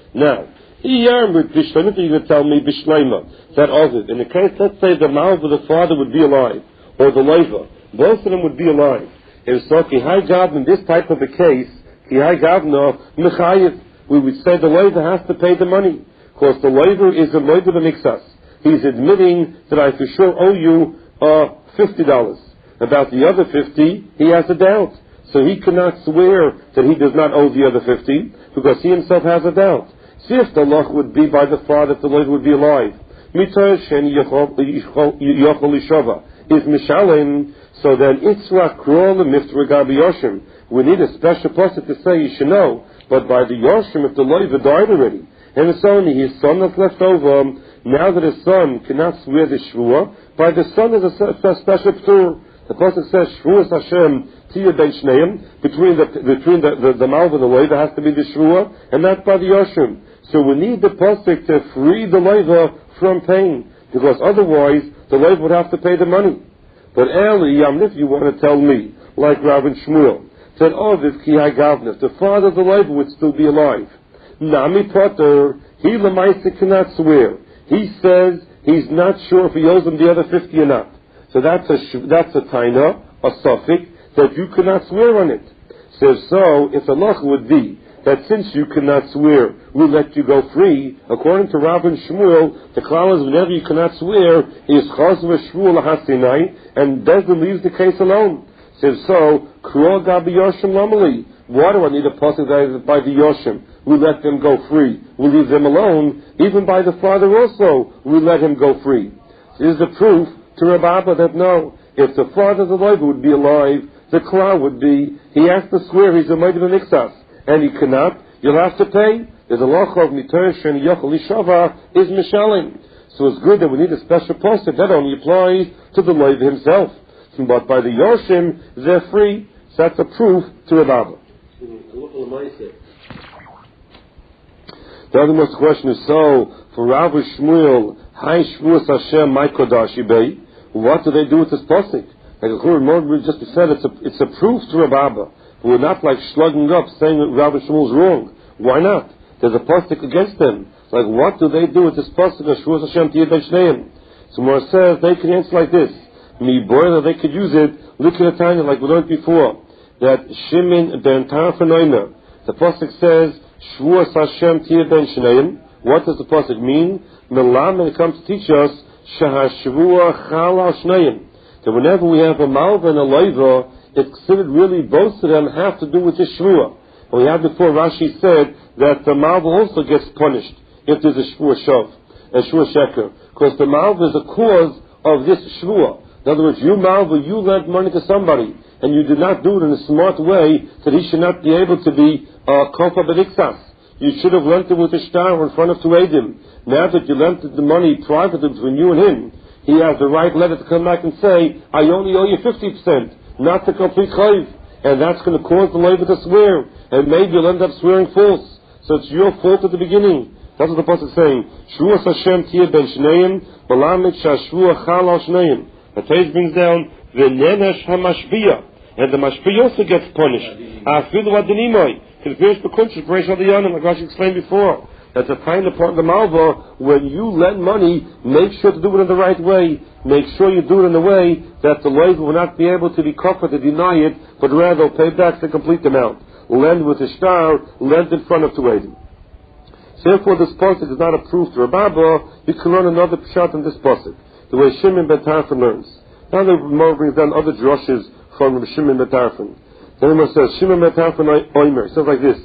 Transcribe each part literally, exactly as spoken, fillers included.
Now, you're going to tell me Bishleima, that Ovid, in the case, let's say the Malva, the father would be alive, or the Leiva, both of them would be alive. If so, Kihai Gavna, in this type of a case, Kihai Gavna, Mechayev, we would say the Leiva has to pay the money, because the Leiva is the Leiva the Mixas. He's admitting that I for sure owe you uh, fifty dollars. About the other fifty, he has a doubt. So he cannot swear that he does not owe the other fifty, because he himself has a doubt. See if the loch would be by the father, if the Leiva would be alive. Is Mishalim, so then Itzra Krol Miftra Gabi Yoshim. We need a special person to say you should know, but by the Yoshim, if the Leiva died already, and it's only his son that's left over, now that his son cannot swear the Shvuah, by the son is a, a special ptur. The person says Shvuah Hashem Tia Ben Shneim, between the between the the, the Malva and the Leiva has to be the Shvuah, and not by the Yoshim. So we need the pasuk to free the Leiva from pain, because otherwise the Leiva would have to pay the money. But Eli, Yamnif, you want to tell me, like Rav and Shmuel, that Oviv Ki Hagavnif, the father of the Leiva would still be alive. Nami Potter, he Lamaisa cannot swear. He says he's not sure if he owes him the other fifty or not. So that's a that's a taina, a suffix, that you cannot swear on it. So, so if the law would be that since you cannot swear, we'll let you go free. According to Rav and Shmuel, the klal is whenever you cannot swear, is chaz v'shmuel lahasinai, and Bezdin leaves the case alone. Says so, kro gabi yoshim lamali. Why do I need a pasuk that by the yoshim? We let them go free. We leave them alone. Even by the father also, we let him go free. This is the proof to Rav Abba that no, if the father of the Leiva would be alive, the klal would be, he has to swear he's a Leiva Mixas, and he cannot, you'll have to pay. There's a law of Miteresh and Yochel Ishava is Mishalim. So it's good that we need a special pasuk that only applies to the Leiva himself. But by the Yoshim, they're free. So that's a proof to Rav Abba. The other most question is, so, for Rav Shmuel, Hai Shvuas Hashem, my Kodashi Bey, what do they do with this pasuk? Like we just said, it's a, it's a proof to Rav Abba. We're not like slugging up, saying that Rav Shmuel's wrong. Why not? There's a pasuk against them. Like, what do they do with this pasuk of Shvuas Hashem Tiyad Ben Shneim? So Mor says, they can answer like this. Mi boiler, they could use it, look at the time, like we learned before, that Shimon Ben Tarfanoina, the pasuk says, Shvuas Hashem Tia Ben Shneim. What does the pasuk mean? Milam, when it comes to teach us, Shahashvua Chal Al Shneim. That whenever we have a Malva and a Leiva, it's considered really both of them have to do with the Shvuah. And we had before, Rashi said that the Malva also gets punished if there's a Shvuah Shav, a Shvuah Sheker. Because the Malva is a cause of this Shvuah. In other words, you Malva, you lent money to somebody, and you did not do it in a smart way that he should not be able to be Kofa B'Niksas. You should have lent it with a star in front of two Eidim. Now that you lent the money privately between you and him, he has the right letter to come back and say, I only owe you fifty percent, not the complete chayv. And that's going to cause the Leiva to swear. And maybe you'll end up swearing false. So it's your fault at the beginning. That's what the pasuk is saying. Shvuas Hashem Tia Ben Shneim, Balamik Shashvua Chal Al Shneim. The page brings down, V'nenesh HaMashbiya. And the Mashbiya also gets punished. Afilu Adinimoy. To the Pirish B'kunsh, Pirish Adiyanim, like Rashi explained before. That's a kind of part of the Malva. When you lend money, make sure to do it in the right way. Make sure you do it in a way that the Leiva will not be able to be covered to deny it, but rather pay back the complete amount. Lend with a star, lend in front of two eighty. Therefore, this pasuk is not a proof to Rav Abba. You can learn another pshat in this pasuk, the way Shimon ben Tarfon learns. Now the Gemara brings down other drushes from Shimon ben Tarfon. The Gemara says, Shimon ben Tarfon oimer. It says like this: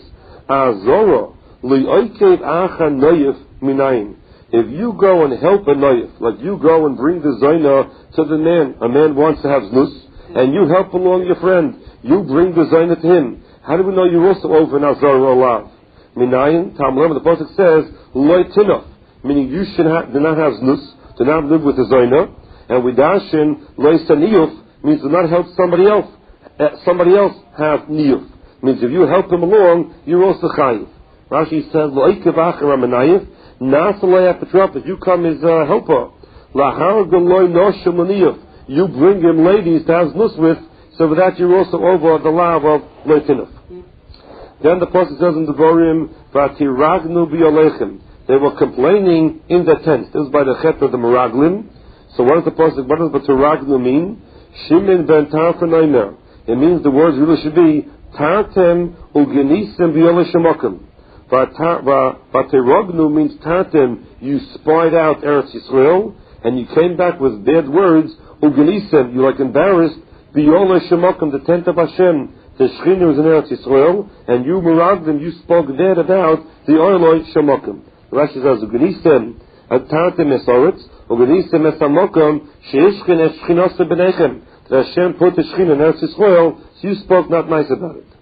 Azora li'oikev acha noyef minayin. If you go and help a noyef, like you go and bring the zayna to the man, a man wants to have znus, and you help along your friend, you bring the zayna to him. How do we know you're also over an azara olav? Minayin, Talmud, the pasuk says, loy tinof, meaning you should ha- do not have znus, do not live with the zayna, and widashin loy saniyuf means do not help somebody else. Uh, somebody else have niyuf. Means if you help them along, you're also chayiv. Rashi says, loy kevach ramanayif, nasalay apatrop, if you come as a helper, lahar galoy noshim laniyuf, you bring him ladies to have znus with, so with that you're also over the law of loy tinof. Then the pasuk says in the Devarim, "Vatiragnu b'yolechem." They were complaining in the tent. This is by the chet of the Meraglim. So what does the pasuk? What does Vatiragnu mean? Shimon ben Tarfanoimer. It means the words really should be Tartem ugenisem b'yoleshemokim. Vatiragnu means Tartem. You spied out Eretz Yisrael and you came back with bad words. Ugenisem, you like embarrassed. B'yoleshemokim, the tent of Hashem. The Shechina was in Eretz Yisrael, and you Meraglim, you spoke bad about the Oiloi Shemokim. Rashi says, Ugenisem Tartem Esoretz, Ugenisem Esamokim, Sheishkin Es Shchinos Benechem. That Hashem put the Shechina in Eretz Yisrael, so you spoke not nice about it.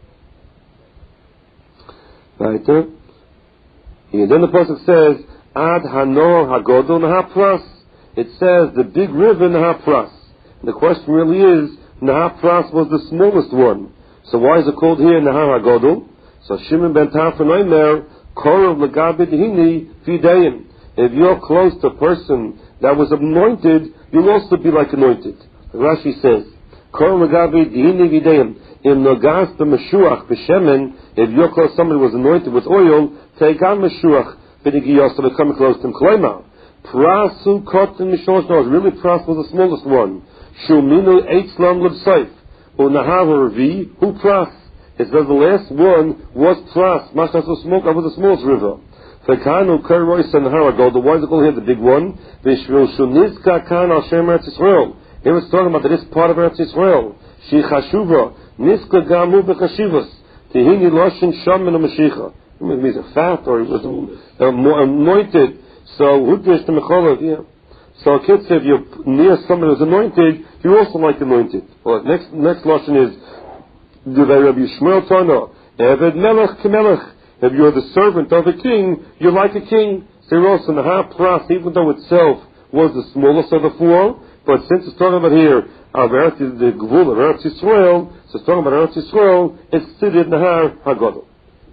Right? And then the pasuk says, Ad Hanor Hagodol Nahapras. It says the big river Nahapras. And the question really is, Nahapras was the smallest one. So why is it called here Nahar HaGodol? So Shimon ben Tarfanoimer, Korov L'gabe Dehini Fideim. If you're close to a person that was anointed, you'll also be like anointed. Rashi says, Korov L'gabe Dehini Fideim. In Nogas the Meshuach B'Shemen, if you're close to somebody who was anointed with oil, take on Meshuach B'Nigiyos, so they come close to him. Klema. Prasu Kotin Mishosh Nos. Really, Pras was the smallest one. Shuminu Eitzlam L'B'Seif. Unahavarvi, who pras? It says the last one was pras. Mashas was smoke, that was the smallest river. Fekanu Kerrois and Haragol, the why is it called here the big one? Vishvil Shunizka Kan Al Shem Eretz Yisrael. He was talking about this part of Eretz Yisrael. She Chashuva, Niska Gamu B'Chashivas, Tehini Loshin Shaman Mashicha. It means a fat or he was anointed. So, Hudish to Mecholov, yeah. So a kid said if you're near someone who's anointed, you're also like anointed. Well, next next lesson is Rabbi Shmuel Tana, Eved Melech Kemelech. If you're the servant of a king, you're like a king. So you're also Nahar Pras, even though itself was the smallest of the four, but since it's talking about here of Eretz, the Gvul of Eretz Yisrael, so it's talking about Eretz Yisrael, it's Sidid Nahar HaGodol.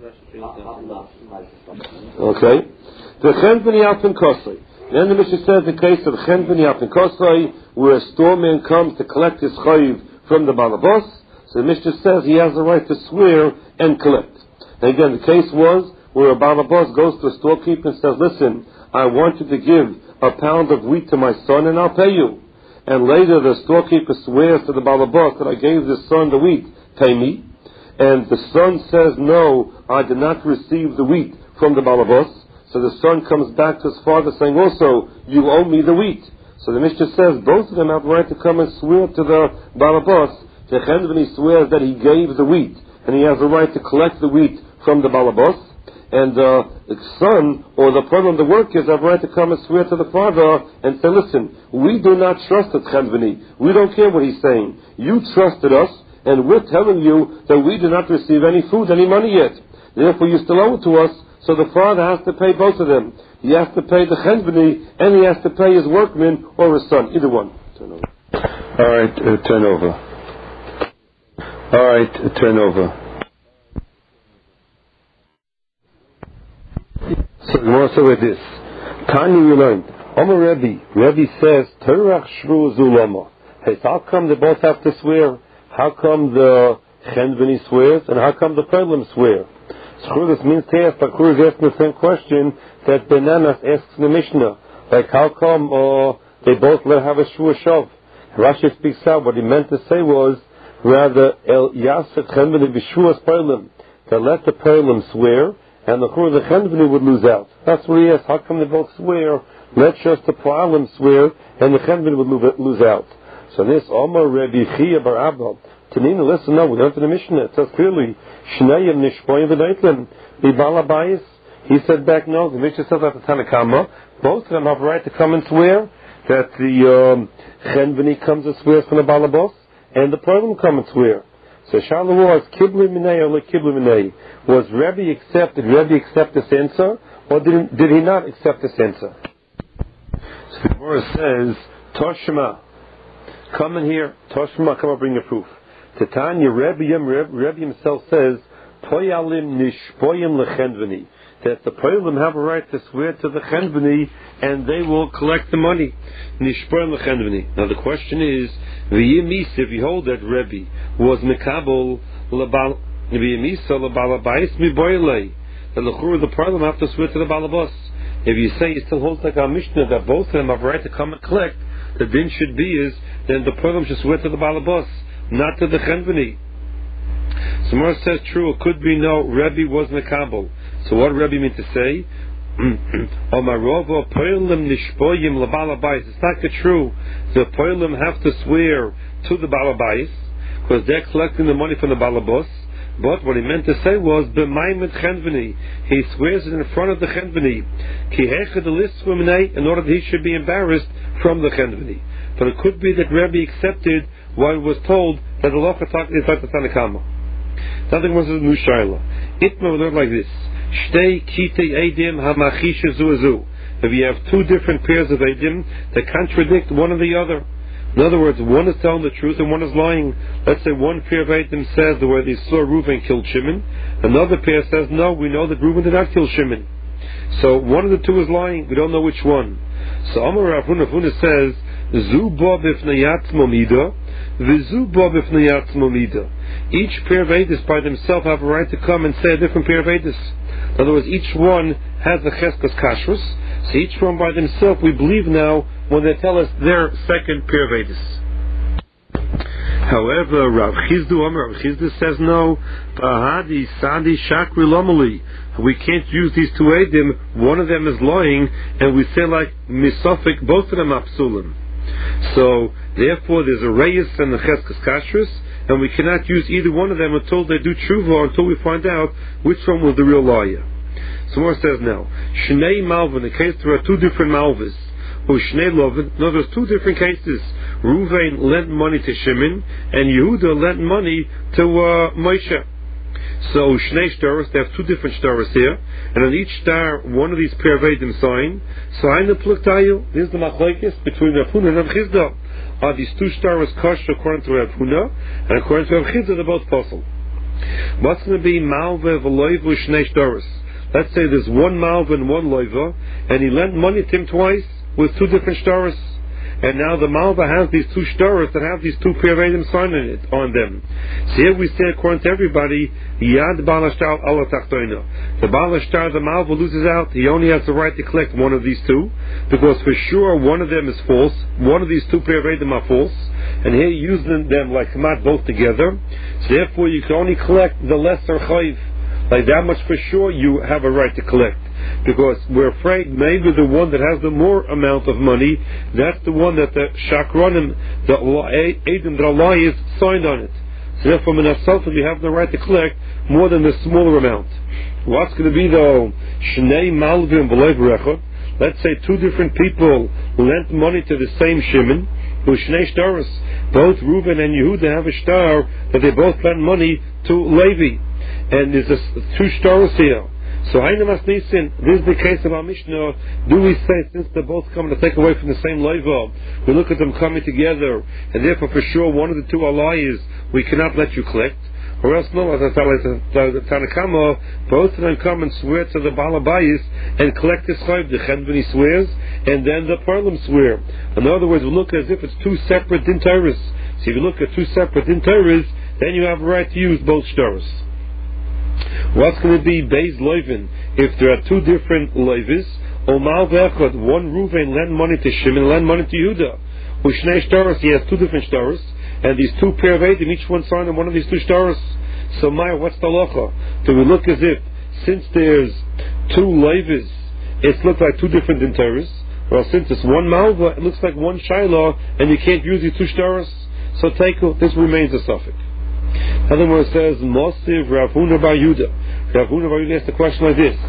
Okay. The Chen B'Niyat Kosei. Then the Mishnah says the case of Chen B'Niyat Kosei, where a storeman comes to collect his chayiv from the balabos. So the Mishnah says he has the right to swear and collect. And again, the case was where a balabos goes to a storekeeper and says, "Listen, I want you to give a pound of wheat to my son, and I'll pay you." And later the storekeeper swears to the balabos that I gave the son the wheat, pay me. And the son says, "No, I did not receive the wheat from the balabos." So the son comes back to his father saying, "Also, you owe me the wheat." So the Mishnah says both of them have the right to come and swear to the balabos. The Chenveni swears that he gave the wheat, and he has the right to collect the wheat from the balabos. And uh, the son or the problem the workers have the right to come and swear to the father and say, "Listen, we do not trust the Chenveni. We don't care what he's saying. You trusted us, and we're telling you that we do not receive any food, any money yet. Therefore, you still owe it to us." So the father has to pay both of them. He has to pay the Chenveni, and he has to pay his workman or his son. Either one. Turn over. All right, uh, turn over. All right, uh, turn over. So the more so with this. Tanya we learned. Omer Rebbe. Rebbe says, Terach Shru Zulama. Hey, so how come they both have to swear? How come the Chenveni swears, and how come the Perlim swear? This means to ask, like Chur is asking the same question that Benanas asks in the Mishnah. Like, how come uh, they both let have a Shua Shav? Rashi speaks out, what he meant to say was, rather, El Yasek Chenveni B'Shuas Perlim, to let the Perlim swear, and the Chur the Chenveni would lose out. That's what he asked, how come they both swear? Let just the Perlim swear, and the Chenveni would lose out. So this, Omar Rebbe Chia Bar Abba, Tanina, listen, no, we learned in the Mishnah. It says clearly, Shnayim Nishpoyim V'Naitlin, B'Bala Bayis. He said back, no, the Mishnah says at the Tanakama, both of them have a right to come and swear that the um, Chenveni comes and swears from the Balabos, and the Perlim come and swear. So Shalom was Kibli Minei or Le Kibli Minei. Was Rebbe accept, did Rebbe accept this answer, or did, did he not accept this answer? So the Gemara says, Toshma, come in here, Toshma, come and bring your proof. Titania Rebbe, Rebbe himself says, Poyalim nishpoyim lechenveni, that the Poyalim have a right to swear to the Chenveni and they will collect the money. Nishpoyim lechenveni. Now the question is, v'yimis, if you hold that Rebbe was mekabel V'yemisa lebalabais miboyle. The lechur the parliament have to swear to the balabas. If you say it still holds like our Mishnah that both of them have a right to come and collect, the din should be is then the parliament should swear to the balabas, not to the chenveni. So Mar says true, it could be no, Rebbe was mekabel. So what Rebbe mean to say? It's not true. The poilim have to swear to the balabais because they're collecting the money from the balabos. But what he meant to say was b'maimed chenveni. He swears it in front of the chenveni. Ki hechad elisvumnei, in order that he should be embarrassed from the chenveni. But it could be that Rebbe accepted what he was told that the lochatak is like the Tanakama. Nothing was a new shaila. Itma would look like this. Shtei kitei edim hamachisha zuazu. If you have two different pairs of edim that contradict one or the other. In other words, one is telling the truth and one is lying. Let's say one pair of edim says the way they saw Reuven killed Shimon. Another pair says, no, we know that Reuven did not kill Shimon. So one of the two is lying. We don't know which one. So Amar Rav Huna Huna says, Zu bo b'fnei mida, v'zu bo b'fnei mida. Each pair of edis by themselves have a right to come and say a different pair of edis. In other words, each one has the cheskas kashrus. So each one by themselves, we believe now when they tell us their second pair of edis. However, Rav Chizdu Amar Rav Chizdu says no. Bahadi Sadi Shakri Lomali. We can't use these two edim. One of them is lying, and we say like misofik, both of them apsulim. So therefore, there's a reyes and the cheskas kashrus, and we cannot use either one of them until they do tshuva, until we find out which one was the real liar. So more says now, Shnei Malvin, in case there are two different Malvis, or Shnei Lovin, no, there's two different cases. Ruvain lent money to Shimon, and Yehuda lent money to uh, Moshe. So Shnei Shtaros, they have two different Shtaros here, and on each star, one of these pair of Eidim sign. So Aina Pluktayu, this is the machlokes between Rav Huna and Rav Chizda. Are these two Shtaros kosher according to Rav Huna, and according to Rav Chizda, they're both possible. What's going to be Malva v'loivu Shnei Shtaros? Let's say there's one Malva and one Loiva, and he lent money to him twice with two different Shtaros. And now the Malva has these two Shtaros that have these two pair of Eidim sign on it, on them. So here we say, according to everybody, Yad Balashtar ala Tachtoina. The Balashtar, the Malva loses out. He only has the right to collect one of these two, because for sure one of them is false. One of these two pair of Eidim are false. And here you're using them like Kamat both together. So therefore you can only collect the lesser Chayiv. Like that much for sure you have a right to collect. Because we're afraid maybe the one that has the more amount of money, that's the one that the Shakronim, the Eidim, the Allah is signed on it. So therefore, Minasofah, you have the right to collect more than the smaller amount. What's going to be though? Shnei Malvim v'loiv rechot. Let's say two different people lent money to the same Shimon, who Shnei Shtaros. Both Reuben and Yehuda have a star that they both lent money to Levi. And there's a, two Shtaros here. So Hainamas Nisin, this is the case of our Mishnah. Do we say, since they're both coming to take away from the same Leiva, we look at them coming together, and therefore for sure one of the two are liars, we cannot let you collect? Or else no, as I tell the Tanakama, both of them come and swear to the Balabayis and collect his chayv. The Chenveni swears, and then the Parlim swear. In other words, we look as if it's two separate din Torahs. So if you look at two separate din Torahs, then you have a right to use both shtaros. What's going to be Beis Loivin if there are two different Loivis? Omal Vechad, one Ruvain lend money to Shimon, lend money to Yehuda. Ushnei Shtaros, he has two different Shtaros, and these two pair of Eidim, each one signed on one of these two Shtaros. So Maya, what's the halacha? Do we look as if, since there's two Loivis, it looks like two different Dintaris? Well, since it's one Malva, it looks like one Shiloh, and you can't use these two Shtaros? So Teiku, this remains a suffix. Another one says, Mosiv Rav Huna bar Yehuda. Rav Huna bar Yehuda asked the question like this.